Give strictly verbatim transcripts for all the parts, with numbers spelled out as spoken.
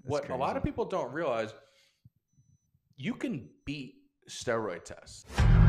That's what a lot of crazy. people don't realize, you can beat steroid tests.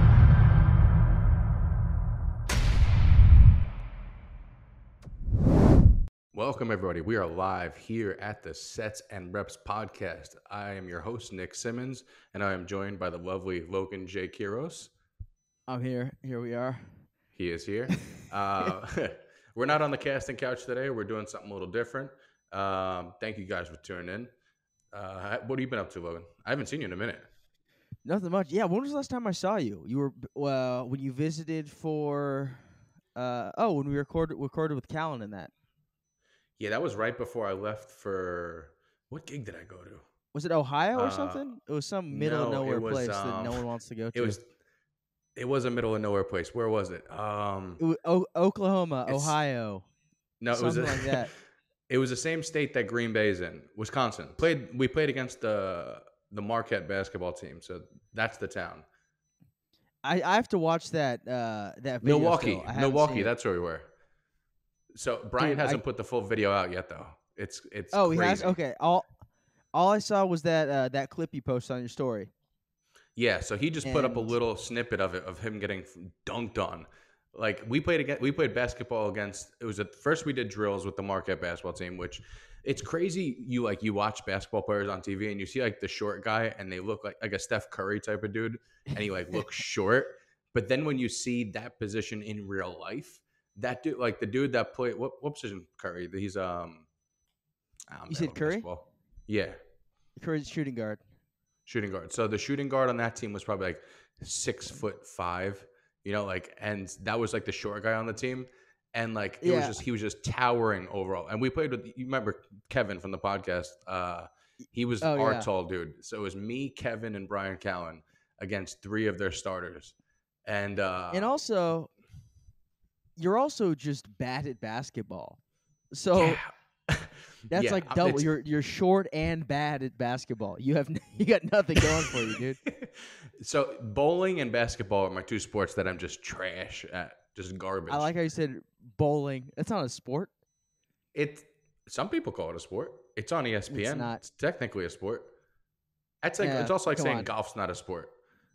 Welcome, everybody. We are live here at the Sets and Reps podcast. I am your host, Nick Simmons, and I am joined by the lovely Logan J. Kiros. I'm here. Here we are. He is here. Uh, we're not on the casting couch today. We're doing something a little different. Um, thank you guys for tuning in. Uh, what have you been up to, Logan? I haven't seen you in a minute. Nothing much. Yeah, when was the last time I saw you? You were uh, when you visited for uh oh, when we recorded recorded with Callan and that. Yeah, that was right before I left for what gig did I go to? Was it Ohio or Uh, something? It was some middle of no, it nowhere was. place that no Um, one wants to go to. it was. It was a middle of nowhere place. Where was it? Um, It wa- o- Oklahoma, it's Ohio, no, it was something a, like that. It was the same state that Green Bay's in, Wisconsin. Played. We played against the the Marquette basketball team, so that's the town. I, I have to watch that uh that video Milwaukee, still. I haven't Milwaukee. seen it. That's where we were. So Brian Dude, hasn't I- put the full video out yet, though. It's it's Oh, crazy. he has. Okay, all all I saw was that uh, that clip you posted on your story. Yeah, so he just put up a And- little snippet of it of him getting dunked on. Like we played against, we played basketball against. It was at first we did drills with the Marquette basketball team, which it's crazy. You like you watch basketball players on T V and you see like the short guy and they look like like a Steph Curry type of dude, and he like looks short. But then when you see that position in real life, that dude like the dude that played what what position Curry? He's um. I'm You bad said with Curry? basketball. Yeah. Curry's shooting guard. Shooting guard. So the shooting guard on that team was probably like six foot five, you know, like, and that was like the short guy on the team. And like, it was Yeah. just, he was just towering overall. And we played with, you remember Kevin from the podcast? Uh, he was Oh, our yeah. tall dude. So it was me, Kevin, and Brian Callen against three of their starters. And, uh, And also, you're also just bad at basketball. So yeah. that's Yeah, like uh, double. it's- You're you're short and bad at basketball. You have you got nothing going for you, dude. So bowling and basketball are my two sports that I'm just trash at, just garbage. I like how you said bowling. That's not a sport. It. Some people call it a sport. It's on E S P N. It's not. It's technically a sport. That's like Yeah, it's also like come saying on. golf's not a sport.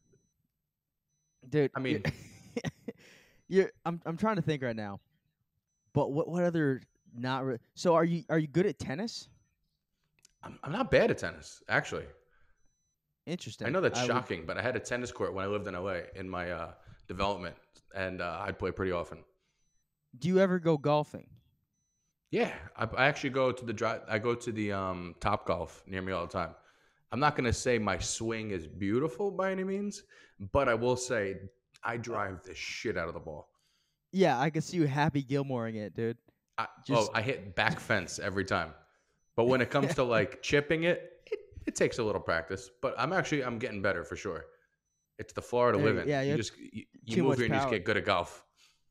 Dude, I mean- you're, you're I'm I'm trying to think right now. But what what other not re- so are you are you good at tennis? I'm, I'm not bad at tennis, actually. Interesting. I know that's I would- shocking, but I had a tennis court when I lived in L A in my uh, development, and uh, I'd play pretty often. do you ever go golfing? Yeah, I, I actually go to the drive. I go to the um, Top Golf near me all the time. I'm not gonna say my swing is beautiful by any means, but I will say I drive the shit out of the ball. Yeah, I can see you Happy Gilmoreing it, dude. I, Just- oh, I hit back fence every time. But when it comes to like chipping it, it, it takes a little practice. But I'm actually I'm getting better for sure. It's the Florida There you- living. yeah, you you have just you, you too move much here and you just power. get good at golf.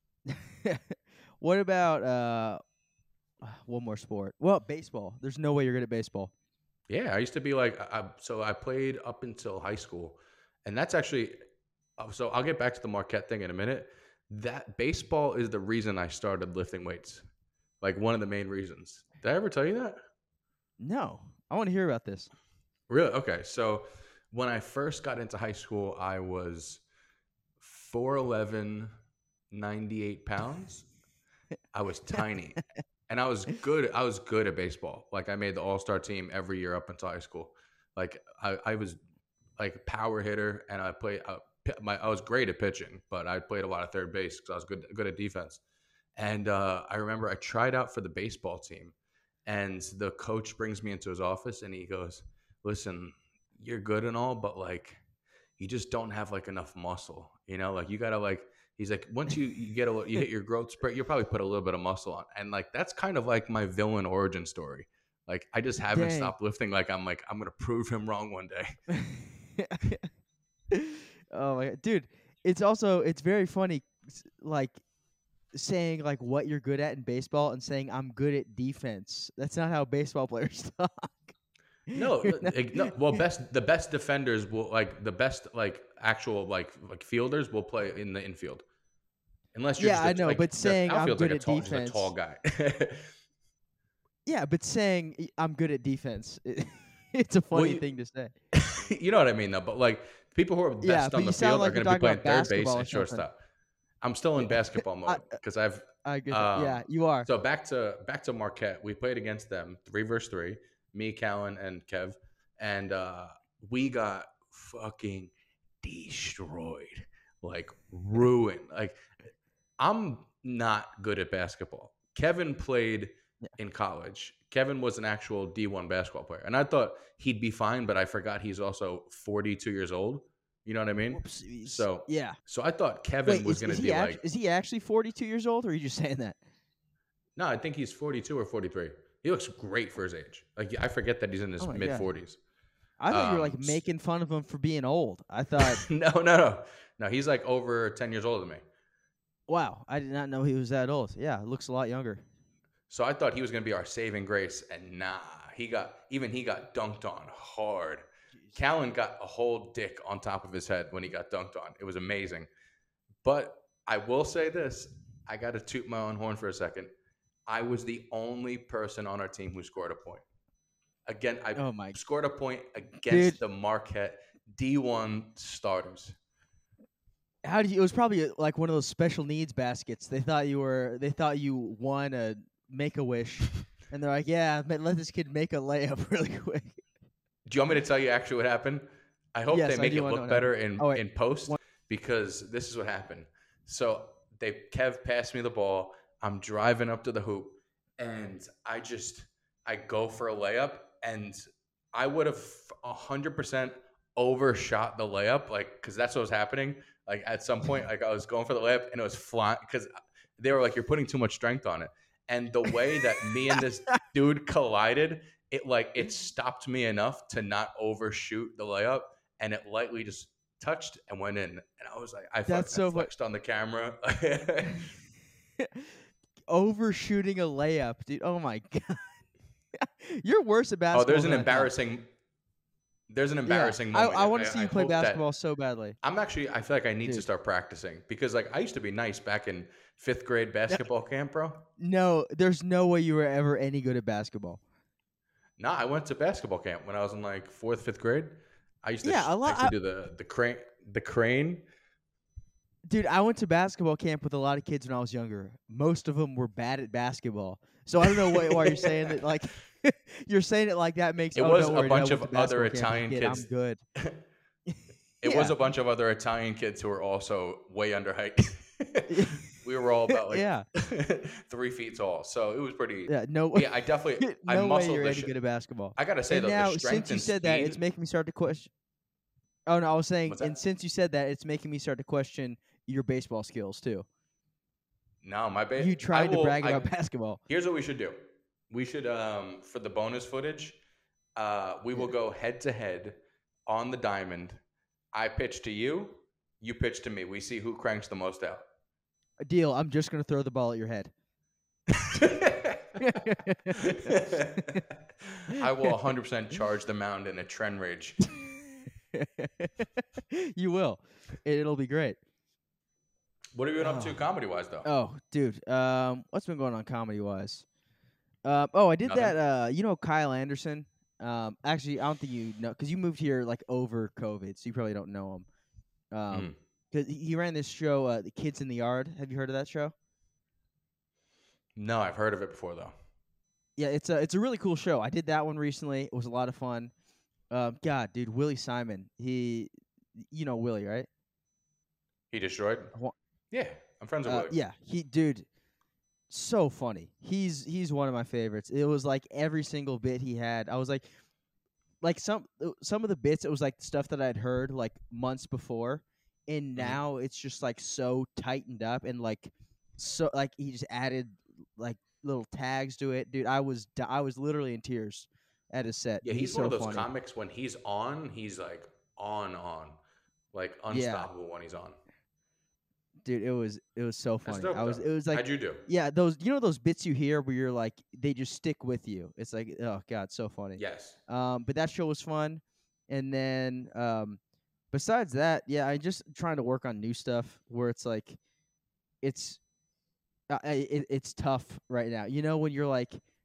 What about uh one more sport? Well, baseball. There's no way you're good at baseball. Yeah, I used to be like I, I- so I played up until high school, and that's actually uh, so I'll get back to the Marquette thing in a minute. That baseball is the reason I started lifting weights, like one of the main reasons. Did I ever tell you that? No. I want to hear about this. Really? Okay. So when I first got into high school, I was four eleven, ninety-eight pounds. I was tiny. And I was good. I was good at baseball. Like I made the all-star team every year up until high school. Like I, I was like a power hitter, and I played. Uh, pi- my I was great at pitching, but I played a lot of third base because I was good good at defense. And uh, I remember I tried out for the baseball team, and the coach brings me into his office, and he goes, "Listen, you're good and all, but like, you just don't have like enough muscle. You know, like you gotta like." He's like, once you, you get a little, you hit your growth spurt, you'll probably put a little bit of muscle on. And like, that's kind of like my villain origin story. Like, I just haven't Dang. stopped lifting. Like, I'm like, I'm going to prove him wrong one day. Oh my god, dude! It's also it's very funny, s- like saying like what you're good at in baseball and saying I'm good at defense. That's not how baseball players talk. No, You're not- like, no, well, best, the best defenders will like the best, like actual, like, like fielders will play in the infield. Unless you're Yeah, just a- I know, like, but the saying I'm outfield's good like a at tall, just a defense- tall guy. Yeah, but saying y- I'm good at defense, it, it's a Well, funny you, thing to say. you know what I mean, though. But like people who are Yeah, best but on you the sound field are like you're going to be talking playing about third base basketball or and something. shortstop. I'm still in basketball I mode because I've I get that. um. Yeah, you are. So back to back to Marquette. We played against them three versus three. Me, Callan, and Kev, and uh, we got fucking destroyed, like ruined. Like I'm not good at basketball. Kevin played Yeah. in college. Kevin was an actual D one basketball player. And I thought he'd be fine, but I forgot he's also forty-two years old. You know what I mean? Whoopsies. So Yeah. so I thought Kevin Wait, was is going is to he be act- like, is he actually forty-two years old, or are you just saying that? no, I think he's forty-two or forty-three. He looks great for his age. Like I forget that he's in Oh his my mid god. forties. I thought you were Um, like making fun of him for being old. I thought, no, no, no. No, he's like over ten years older than me. wow, I did not know he was that old. Yeah, looks a lot younger. So I thought he was going to be our saving grace, and nah, he got even he got dunked on hard. Jeez. Callan got a whole dick on top of his head when he got dunked on. It was amazing. But I will say this: I got to toot my own horn for a second. I was the only person on our team who scored a point. Again, I Oh my scored a point against dude. the Marquette D one starters. How did you? It was probably uh, like one of those special needs baskets. They thought you were. They thought you won a Make a Wish, and they're like, "Yeah, ma- let this kid make a layup really quick." Do you want me to tell you actually what happened? I hope Yes, they I make do it wanna know look what better happened. in, Oh wait, in post one, because this is what happened. So they Kev passed me the ball. I'm driving up to the hoop, and I just I go for a layup, and I would have a hundred percent overshot the layup, like because that's what was happening. Like at some point, like I was going for the layup, and it was flying because they were like, "You're putting too much strength on it." And the way that me and this dude collided, it like it stopped me enough to not overshoot the layup, and it lightly just touched and went in. And I was like, I, fuck, that's I so fu- flexed on the camera. overshooting a layup, dude. Oh my god, you're worse at Oh, basketball there's an than I thought. embarrassing. There's an Yeah, embarrassing I moment. I want I, to see I you play hope that basketball so badly, I'm actually. I feel like I need to dude. start practicing because like I used to be nice back in fifth grade No, basketball camp, bro. no, there's no way you were ever any good at basketball. Nah, I went to basketball camp when I was in like fourth, fifth grade. I used to. Yeah, Sh- a I lot. used to do the the crane, the crane. Dude, I went to basketball camp with a lot of kids when I was younger. Most of them were bad at basketball. So I don't know why, why you're saying that. Like, you're saying it like that makes. It Oh, was don't a worry, dude, I bunch went of to other basketball camp as a Italian kid. I'm kids. good. It was Yeah, a bunch of other Italian kids who were also way under height. We were all about like yeah, three feet tall, so it was pretty. yeah. No, Yeah, I definitely I no way muscled you're the any shit. good at basketball. I gotta say And though, the now, strength since you and said that, it's speed. making me start to question. Oh no, I was saying, What's and that? since you said that, it's making me start to question your baseball skills too. No, my bad. You I tried to will. brag I about basketball. Here's what we should do. We should um for the bonus footage, uh, we will Yeah. go head to head on the diamond. I pitch to you, you pitch to me. We see who cranks the most out. A deal. I'm just gonna throw the ball at your head. I will one hundred percent charge the mound in a trend rage. You will. It'll be great. What have you been up to Oh, comedy wise though? oh, dude. Um, what's been going on comedy wise? Uh, oh, I did Nothing. that. Uh, you know Kyle Anderson. Um, actually, I don't think you know because you moved here like over COVID, so you probably don't know him. Um, Mm. because he ran this show, uh, The Kids in the Yard. Have you heard of that show? No, I've heard of it before though. Yeah, it's a it's a really cool show. I did that one recently. It was a lot of fun. Um, God, dude, Willie Simon. He, you know Willie, right? He destroyed. I wa- Yeah, I'm friends with Uh, Willie. yeah, he, dude, so funny. He's he's one of my favorites. It was like every single bit he had. I was like, like some uh, some of the bits. It was like stuff that I'd heard like months before, and Mhm. now it's just like so tightened up and like so like he just added like little tags to it, dude. I was di- I was literally in tears at his set. Yeah, He's he's one so of those funny. comics when he's on, he's like on on, like Yeah, unstoppable when he's on. dude, it was it was so That's funny. dope I was though. it was like How'd you do? yeah, those you know those bits you hear where you're like they just stick with you. It's like oh god, so funny. Yes. Um, but that show was fun, and then um, besides that, yeah, I just trying to work on new stuff where it's like it's uh, I- it, it's tough right now. You know when you're like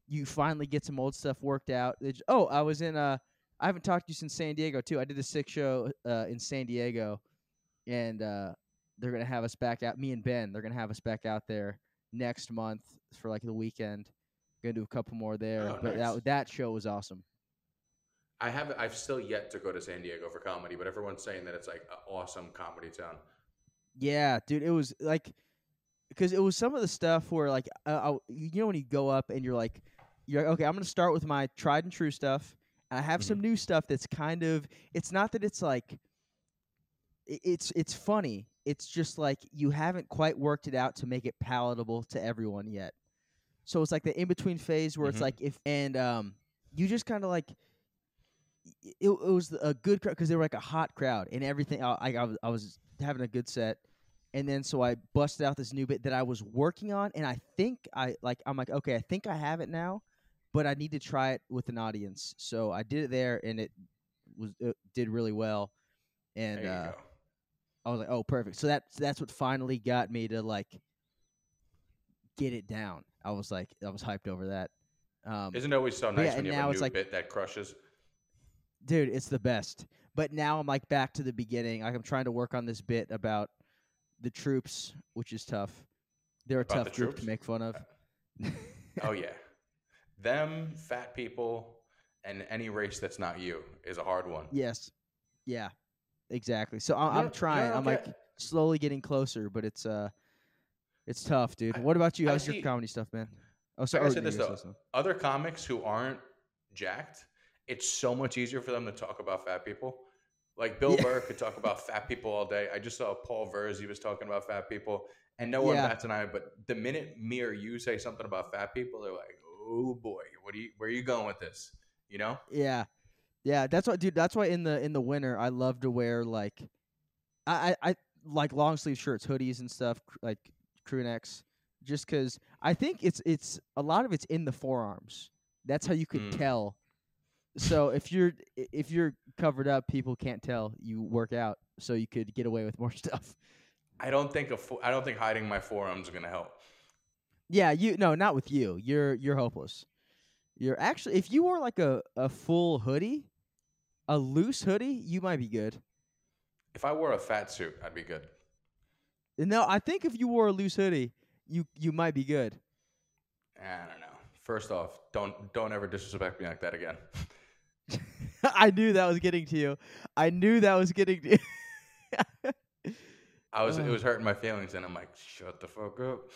you finally get some old stuff worked out. They j- oh, I was in uh I haven't talked to you since San Diego too. I did a sick show uh in San Diego, and uh they're gonna have us back out. Me and Ben, they're gonna have us back out there next month for like the weekend. Gonna do a couple more there, Oh, but nice. that that show was awesome. I haven't. I've still yet to go to San Diego for comedy, but everyone's saying that it's like an awesome comedy town. Yeah, dude, it was like because it was some of the stuff where like uh, I, you know when you go up and you're like you're like, okay, I'm gonna start with my tried and true stuff, and I have Mhm. some new stuff that's kind of it's not that it's like i- it's it's funny. It's just like you haven't quite worked it out to make it palatable to everyone yet. So it's like the in between phase where it's Mhm. like if and um you just kind of like y- it, it was a good crowd because they were like a hot crowd and everything. I, I, I was I was having a good set, and then so I busted out this new bit that I was working on, and I think I like I'm like okay, I think I have it now, but I need to try it with an audience. So I did it there, and it was it did really well, and There you uh, go. I was like, oh, perfect. So that that's what finally got me to like get it down. I was like, I was hyped over that. Um, Isn't it always so but yeah, nice when and you have a now it's new like, bit that crushes? dude, it's the best. But now I'm like back to the beginning. Like I'm trying to work on this bit about the troops, which is tough. They're a About the tough group to troops? make fun of. Oh yeah, them fat people and any race that's not you is a hard one. Yes. Yeah. Exactly. So I- You I'm know, you know what I trying. I'm don't like get? slowly getting closer, but it's uh, it's tough, dude. I, What about you? I How's your see. comedy stuff, man? Oh, I sorry. gotta Oh, say no, this you're though: supposed to. other comics who aren't jacked, it's so much easier for them to talk about fat people. Like Bill Yeah. Burr could talk about fat people all day. I just saw Paul Verzi, he was talking about fat people, and no one Yeah. bats an eye. But the minute me or you say something about fat people, they're like, "Oh boy, what are you? Where are you going with this?" You know? Yeah. Yeah. That's why, dude. That's why in the in the winter I love to wear like I I, I like long sleeve shirts, hoodies and stuff, cr- like crew necks, just because I think it's it's a lot of it's in the forearms. That's how you could Mm. tell. So if you're i- if you're covered up, people can't tell you work out. So you could get away with more stuff. I don't think a fo- I don't think hiding my forearms is gonna help. Yeah, you no, not with you. You're you're hopeless. You're actually if you wore like a a full hoodie, a loose hoodie, you might be good. If I wore a fat suit, I'd be good. No, I think if you wore a loose hoodie, you you might be good. I don't know. First off, don't don't ever disrespect me like that again. I knew that was getting to you. I knew that was getting to you. I was it Ugh. was hurting my feelings, and I'm like, shut the fuck up.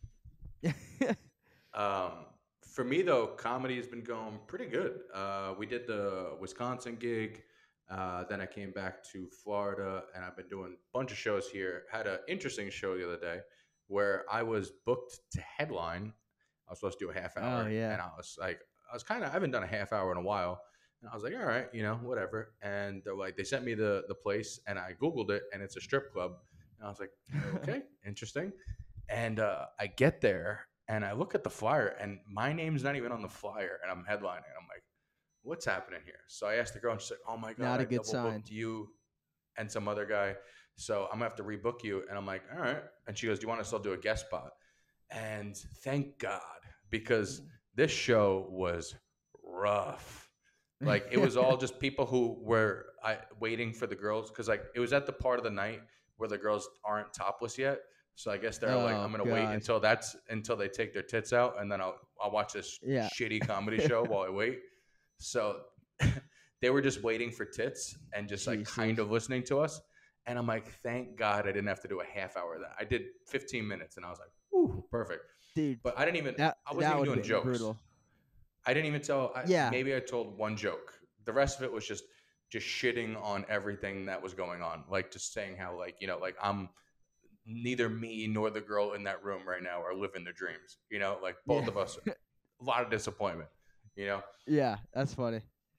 Um, for me though, comedy has been going pretty good. Uh, we did the Wisconsin gig, uh, then I came back to Florida, and I've been doing a bunch of shows here. Had an interesting show the other day where I was booked to headline. I was supposed to do a half Oh hour, yeah. and I was like, I was kind of I haven't done a half hour in a while, and I was like, all right, you know, whatever. And they're like, they sent me the the place, and I googled it, and it's a strip club, and I was like, okay, interesting. And uh, I get there and I look at the flyer, and my name's not even on the flyer, and I'm headlining. I'm like, what's happening here? So I asked the girl, and she's like, oh my God, Not I a good double sign. booked you and some other guy. So I'm gonna have to rebook you. And I'm like, all right. And she goes, do you want to still do a guest spot? And thank God, because this show was rough. Like it was all just people who were I, waiting for the girls because like it was at the part of the night where the girls aren't topless yet. So I guess they're like, Oh I'm gonna wait god. until that's until they take their tits out, and then I'll I'll watch this Yeah. shitty comedy show while I wait. So they were just waiting for tits and just like kind Jesus. of listening to us. And I'm like, thank God I didn't have to do a half hour of that. I did fifteen minutes, and I was like, ooh, perfect. Dude, But I didn't even that I wasn't that even would have doing been jokes. brutal. I didn't even tell. I, Yeah. maybe I told one joke. The rest of it was just just shitting on everything that was going on, like just saying how like you know like I'm neither me nor the girl in that room right now are living their dreams. You know, like both Yeah. of us, a lot of disappointment. You know, Yeah, that's funny.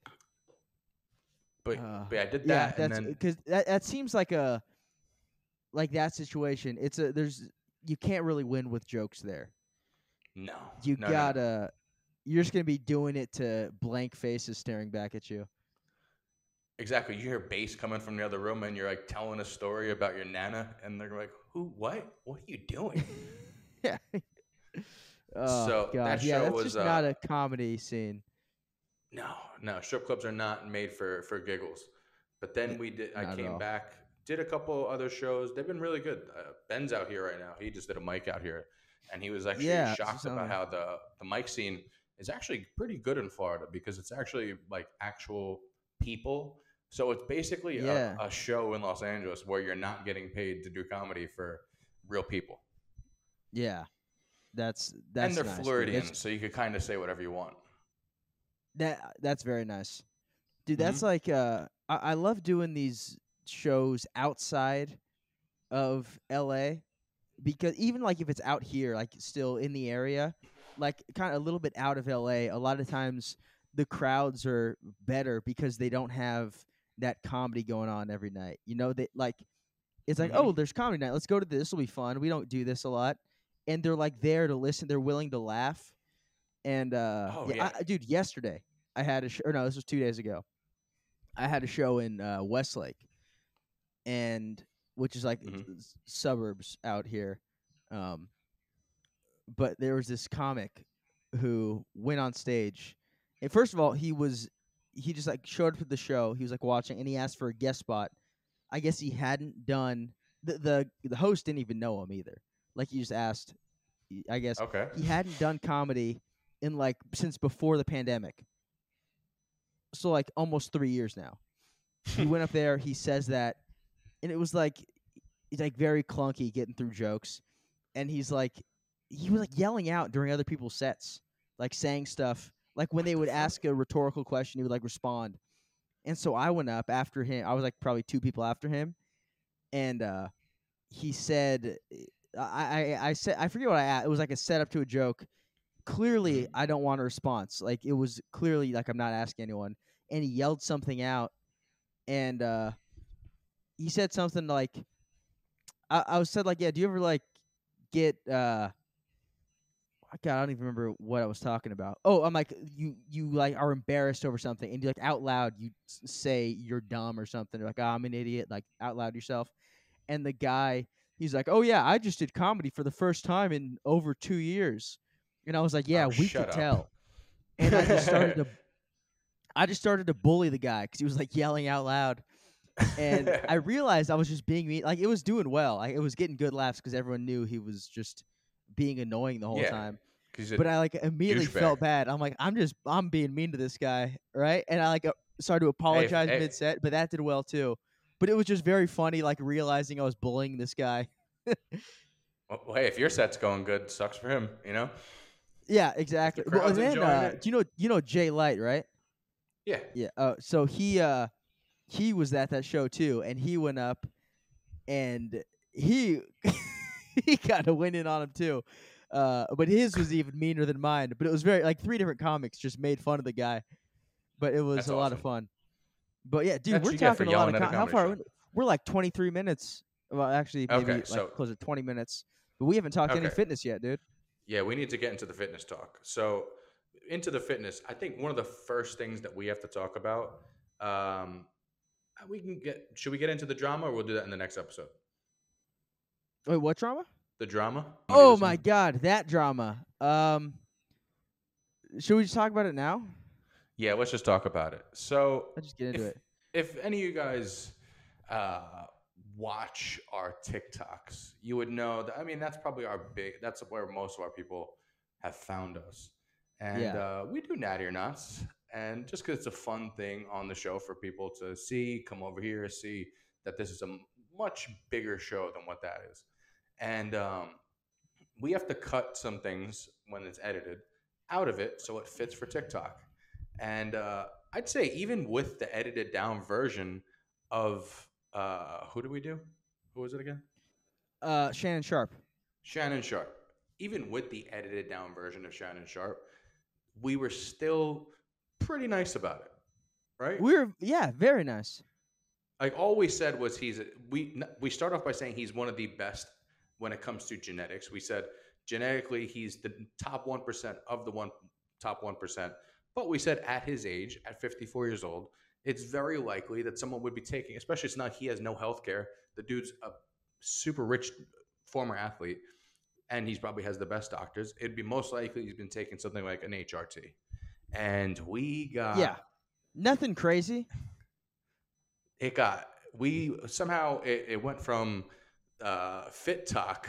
but Uh, but yeah, I did yeah, that, and that's then because that that seems like a like that situation. It's a there's you can't really win with jokes there. no, You no, no, no. gotta you're just gonna be doing it to blank faces staring back at you. Exactly. You hear bass coming from the other room, and you're like telling a story about your nana, and they're like, "Who? What? What are you doing?" Yeah. Oh So that god, yeah, show that's was just uh not a comedy scene. no, no, strip clubs are not made for for giggles. But then N- we did. I Not at came all. back, did a couple other shows. They've been really good. Uh, Ben's out here right now. He just did a mic out here, and he was actually Yeah, it's just shocked about something. how the the mic scene is actually pretty good in Florida because it's actually like actual people. So it's basically a, Yeah, a show in Los Angeles where you're not getting paid to do comedy for real people, yeah, that's and that's they're nice, dude. That's Floridians, so you could kind of say whatever you want. that that's very nice, dude. That's Hmm. like uh, I, I love doing these shows outside of L A because even like if it's out here, like still in the area, like kind of a little bit out of L A, a a lot of times the crowds are better because they don't have that comedy going on every night. You know, they like it's like, Hmm. oh, there's comedy night. Let's go to this. This will be fun. We don't do this a lot, and they're like there to listen. They're willing to laugh. And uh, Oh yeah, yeah. I, I- dude, yesterday I had a show. Or no, this was two days ago. I had a show in uh, Westlake, and which is like Hmm. s- suburbs out here. Um, but there was this comic who went on stage, and first of all, he was he just like showed up at the show. He was like watching, and he asked for a guest spot. I guess he hadn't done the the the host didn't even know him either. Like he just asked. I guess Okay. he hadn't done comedy in like since before the pandemic. So like almost three years now. He went up there. He says that, and it was like he's like very clunky getting through jokes, and he's like he was like yelling out during other people's sets, like saying stuff. Like when What they the would fuck? ask a rhetorical question, he would like respond. And so I went up after him. I was like probably two people after him, and uh, he said, I, I I said I forget what I a- it was like a setup to a joke. Clearly, Hmm. I don't want a response. Like it was clearly like I'm not asking anyone. And he yelled something out, and uh, he said something like I, I was said like, yeah, do you ever like get uh God, I don't even remember what I was talking about. Oh, I'm like you you like are embarrassed over something and you like out loud you s- say you're dumb or something. Or like, oh, I'm an idiot, like out loud yourself. And the guy, he's like, "Oh yeah, I just did comedy for the first time in over two years." And I was like, "Yeah, Oh, we shut could up. tell." And I just started to I just started to bully the guy cuz he was like yelling out loud. And I realized I was just being mean. Like it was doing well. Like it was getting good laughs cuz everyone knew he was just being annoying the whole Yeah, time. because he's a But I like immediately douchebag. felt bad. I'm like, I'm just I'm being mean to this guy, right? And I like uh, started to Hey, if, apologize hey, mid set, but that did well too. But it was just very funny, like realizing I was bullying this guy. well, hey, if your set's going good, sucks for him. You know, Yeah, if the exactly. Well, and crowd's then enjoying uh, it, do you know you know Jay Light, right? yeah. Yeah. Uh, so he uh he was at that show too, and he went up and he he kind of went in on him too. Uh, but his was even meaner than mine. But it was very like three different comics just made fun of the guy, but it was That's a lot of awesome. fun. But yeah, dude, That's we're what you get for talking a lot yelling of at a com- how comedy far? show. We're we're like twenty-three minutes. Well, actually, Okay, maybe like so close to twenty minutes. But we haven't talked any okay, fitness yet, dude. yeah, we need to get into the fitness talk. So into the fitness, I think one of the first things that we have to talk about. Um, we can get. Should we get into the drama, or we'll do that in the next episode? Wait, what drama? The drama. I'm gonna do Oh this my one. god, that drama. Um, should we just talk about it now? Yeah, let's just talk about it. So, Let's just get into if it. if any of you guys uh, watch our TikToks, you would know that. I mean, that's probably our big. That's where most of our people have found us, and Yeah, uh, we do Natty or Nots, and just because it's a fun thing on the show for people to see, come over here, see that this is a m- much bigger show than what that is, and um, we have to cut some things when it's edited out of it so it fits for TikTok. And uh, I'd say even with the edited down version of uh, who do we do? Who was it again? uh, Shannon Sharp. Shannon Sharp. Even with the edited down version of Shannon Sharp, we were still pretty nice about it, right? We were yeah, very nice. Like all we said was he's we we start off by saying he's one of the best when it comes to genetics. We said genetically he's the top one percent of the one top one percent. But we said at his age, at fifty-four years old, it's very likely that someone would be taking, especially it's not he has no health care. The dude's a super rich former athlete, and he's probably has the best doctors. It'd be most likely he's been taking something like an H R T. And we got Yeah. Nothing crazy. it got we somehow it, it went from uh, Fit Talk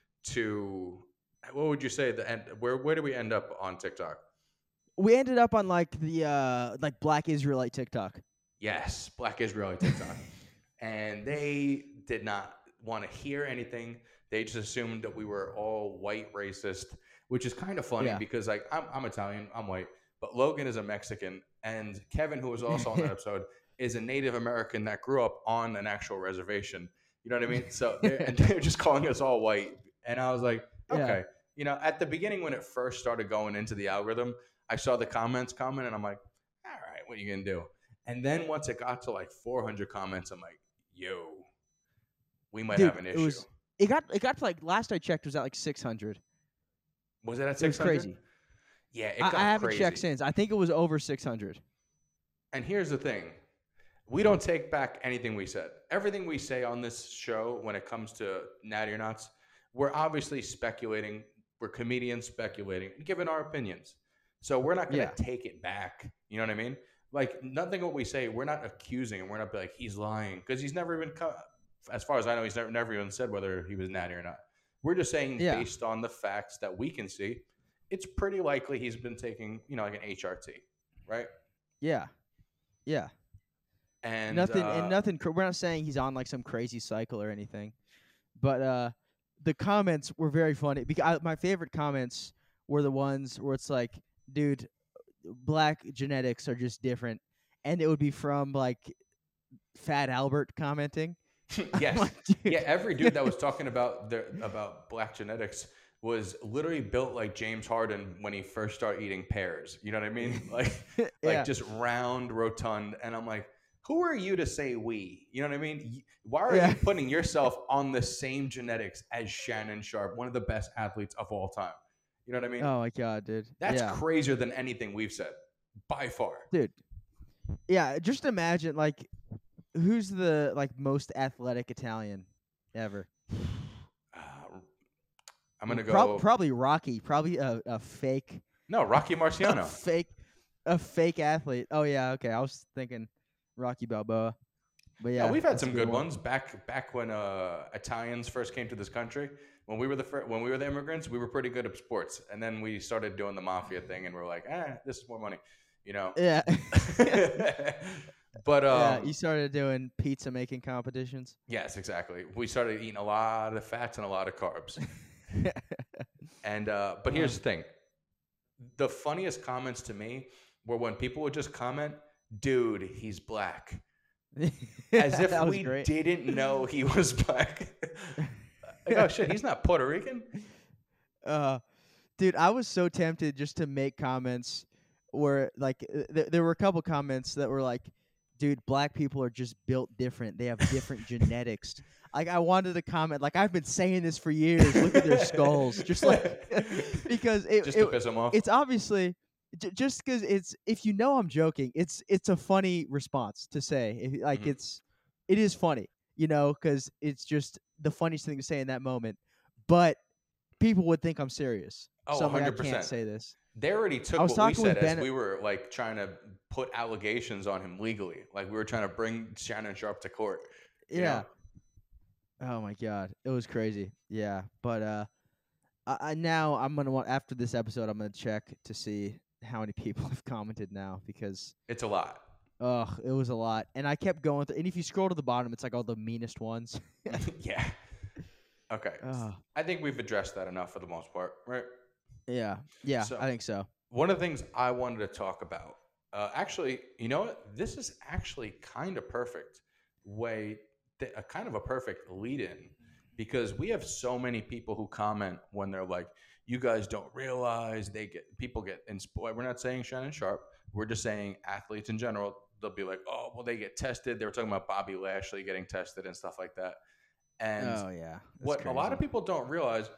to what would you say the end? Where where do we end up on TikTok? We ended up on like the uh like Black Israelite TikTok. Yes, Black Israeli TikTok, and they did not want to hear anything. They just assumed that we were all white racist, which is kind of funny Yeah. because like I'm I'm Italian, I'm white, but Logan is a Mexican, and Kevin, who was also on that episode, is a Native American that grew up on an actual reservation. You know what I mean? So they're, and they're just calling us all white, and I was like, okay. Yeah. You know, at the beginning when it first started going into the algorithm, I saw the comments coming, and I'm like, all right, what are you gonna do? And then once it got to like four hundred comments, I'm like, yo, we might Dude, have an it issue. was it got it got to like last I checked it was at like six hundred. Was it at It was six hundred? crazy. Yeah, it I, got I haven't crazy. checked since. I think it was over six hundred. And here's the thing. We don't take back anything we said. Everything we say on this show when it comes to Natty or Nots, we're obviously speculating. We're comedians speculating, giving our opinions. So we're not going to Yeah. take it back. You know what I mean? Like, nothing what we say, we're not accusing him. We're not like, he's lying. Because he's never even, co- as far as I know, he's never, never even said whether he was natty or not. We're just saying, Yeah. based on the facts that we can see, it's pretty likely he's been taking, you know, like an H R T, right? Yeah. Yeah. And nothing uh, and nothing cr- we're not saying he's on like some crazy cycle or anything. But uh the comments were very funny because I, my favorite comments were the ones where it's like, dude, black genetics are just different, and it would be from like Fat Albert commenting. yes. Like, dude. Yeah, every dude that was talking about the about black genetics was literally built like James Harden when he first started eating pears. You know what I mean? Like like Yeah. just round, rotund. And I'm like, who are you to say we? You know what I mean? Y- Why are Yeah. you putting yourself on the same genetics as Shannon Sharp, one of the best athletes of all time? You know what I mean? Oh my god, dude. That's yeah. crazier than anything we've said, by far. Dude. Yeah, just imagine like who's the like most athletic Italian ever? Uh, I'm gonna go. Prob- probably Rocky. Probably a, a fake, no, Rocky a Marciano. fake, a fake athlete. Oh yeah, okay. I was thinking Rocky Balboa, but yeah, Yeah, we've had that's a some good one. ones back back when uh, Italians first came to this country. When we were the fir- when we were the immigrants, we were pretty good at sports, and then we started doing the mafia thing, and we are like, eh, this is more money, you know. Yeah, but um, yeah. You started doing pizza making competitions. yes, exactly. We started eating a lot of fats and a lot of carbs. And uh, but here's the thing: the funniest comments to me were when people would just comment, "Dude, he's black," as if That was we great. didn't know he was black. Like, oh shit, he's not Puerto Rican. Uh, dude, I was so tempted just to make comments where, like, uh, th- there were a couple comments that were like, dude, black people are just built different. They have different genetics. Like, I wanted to comment, like, I've been saying this for years. Look at their skulls. Just like, because it, Just it- to piss him off. it's obviously, j- just because it's, if you know I'm joking, it's it's a funny response to say. If, like, Mhm. it's, it is funny, you know, because it's just the funniest thing to say in that moment. But people would think I'm serious. Oh, so I'm like, I one hundred percent. can't say this. They already took I was what we talking with said as Ben- we were like trying to put allegations on him legally. Like we were trying to bring Shannon Sharp to court. you Yeah. know? Oh my god, it was crazy. Yeah, but uh, I, I now I'm gonna want after this episode I'm gonna check to see how many people have commented now because It's a lot. ugh, it was a lot, and I kept going through. And if you scroll to the bottom, it's like all the meanest ones. Yeah. Okay. Ugh. I think we've addressed that enough for the most part, right? Yeah, yeah, So- I think so. One of the things I wanted to talk about, uh, actually, you know what? This is actually kind of perfect way, th- a kind of a perfect lead-in, because we have so many people who comment when they're like, "You guys don't realize they get people get in sport." We're not saying Shannon Sharp. We're just saying athletes in general. They'll be like, "Oh, well, they get tested." They were talking about Bobby Lashley getting tested and stuff like that. And Oh yeah, that's what a lot of crazy. people don't realize,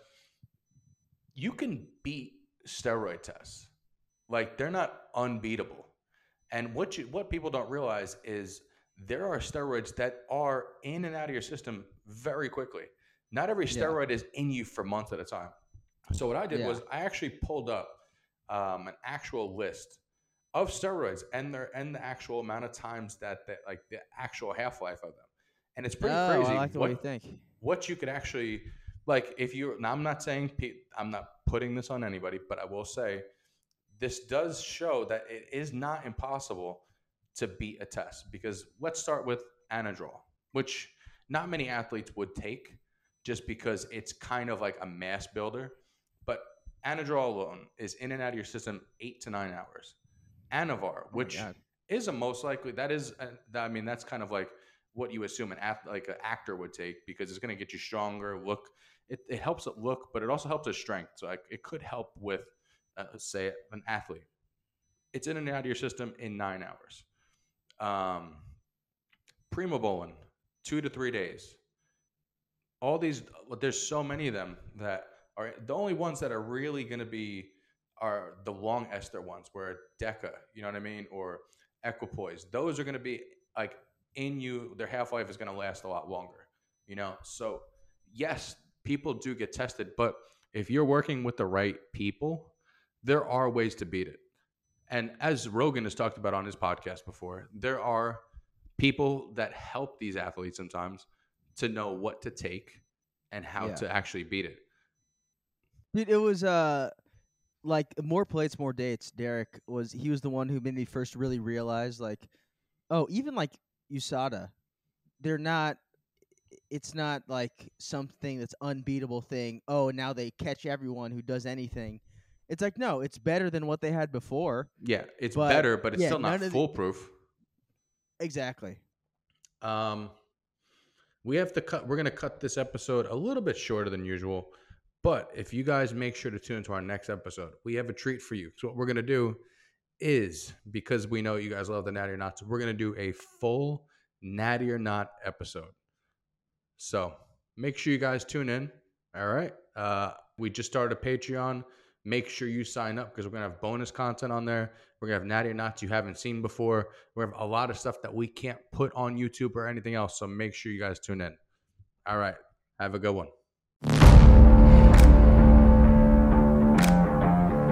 you can beat steroid tests. Like they're not unbeatable. And what you what people don't realize is there are steroids that are in and out of your system very quickly. Not every Yeah. steroid is in you for months at a time. So what I did Yeah. was I actually pulled up um, an actual list of steroids and their and the actual amount of times that that like the actual half life of them, and it's pretty Oh, I crazy like the way you what think. what you could actually like if you. Now I'm not saying I'm not putting this on anybody, but I will say this does show that it is not impossible to beat a test because let's start with Anadrol, which not many athletes would take just because it's kind of like a mass builder. But Anadrol alone is in and out of your system eight to nine hours. Anavar, Oh my which god. is a most likely that is, a, I mean, that's kind of like what you assume an ath- like an actor would take because it's going to get you stronger. Look, it, it helps it look, but it also helps with strength. So like, it could help with, uh, say, an athlete. It's in and out of your system in nine hours. Um, Primobolan, two to three days. All these, there's so many of them that are the only ones that are really going to be are the long ester ones, where Deca, you know what I mean, or Equipoise. Those are going to be like in you. Their half life is going to last a lot longer, you know. So yes, people do get tested, but if you're working with the right people, there are ways to beat it. And as Rogan has talked about on his podcast before, there are people that help these athletes sometimes to know what to take and how Yeah. to actually beat it. Dude, it was uh like more plates, more dates. Derek was he was the one who made me first really realize like, oh, even like U S A D A, they're not. It's not like something that's unbeatable thing. Oh, now they catch everyone who does anything. It's like no, it's better than what they had before. Yeah, it's But better, but it's yeah, still not none of the foolproof. exactly. Um, we have to cut. We're going to cut this episode a little bit shorter than usual. But if you guys make sure to tune into our next episode, we have a treat for you. So what we're going to do is, because we know you guys love the Natty or Not, so we're going to do a full Natty or Not episode. So make sure you guys tune in. All right. Uh, we just started a Patreon. Make sure you sign up because we're going to have bonus content on there. We're going to have Natty or Nots you haven't seen before. We have a lot of stuff that we can't put on YouTube or anything else. So make sure you guys tune in. All right. Have a good one.